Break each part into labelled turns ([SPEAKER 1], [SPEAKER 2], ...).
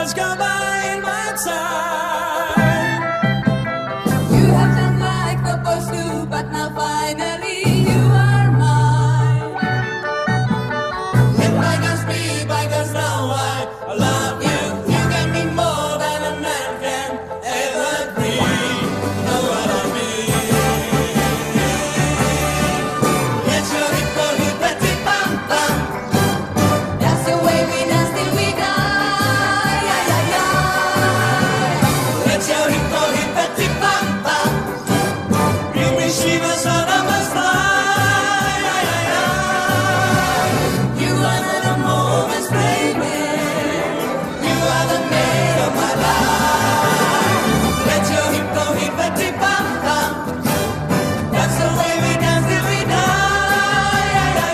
[SPEAKER 1] has gone by in my time.
[SPEAKER 2] You have done like the boys do, but now finally you are mine.
[SPEAKER 1] Let bygones be bygones now. I love you. You gave me more than a man can ever dream. Know what I mean? Let your hip go hippity bum bum.
[SPEAKER 2] That's the way we dance till we die. Ay, ay, ay.
[SPEAKER 1] Let your hip go hippity bum bum. Bring me shivers on my spine. You are not a moment's baby. You are the maid of my life. Let your hip go hippity bum bum. That's the way we dance till we die.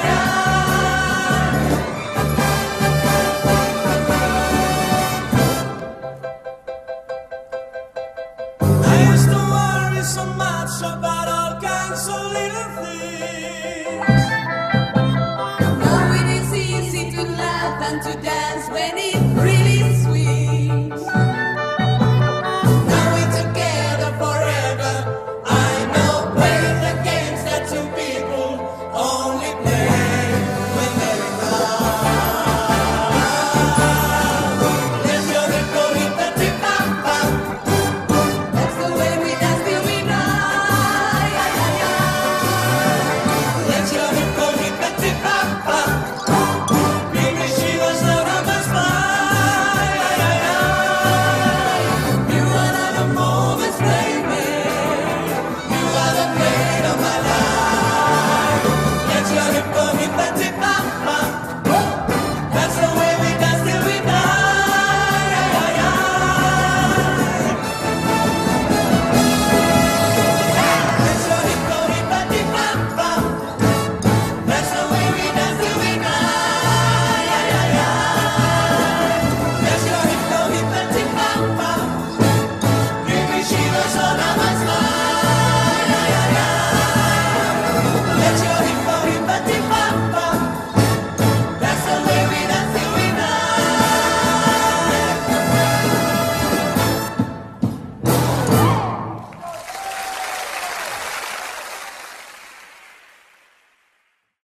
[SPEAKER 1] I used to worry so much about all kinds of little things.
[SPEAKER 2] Now it is easy to laugh and to dance when it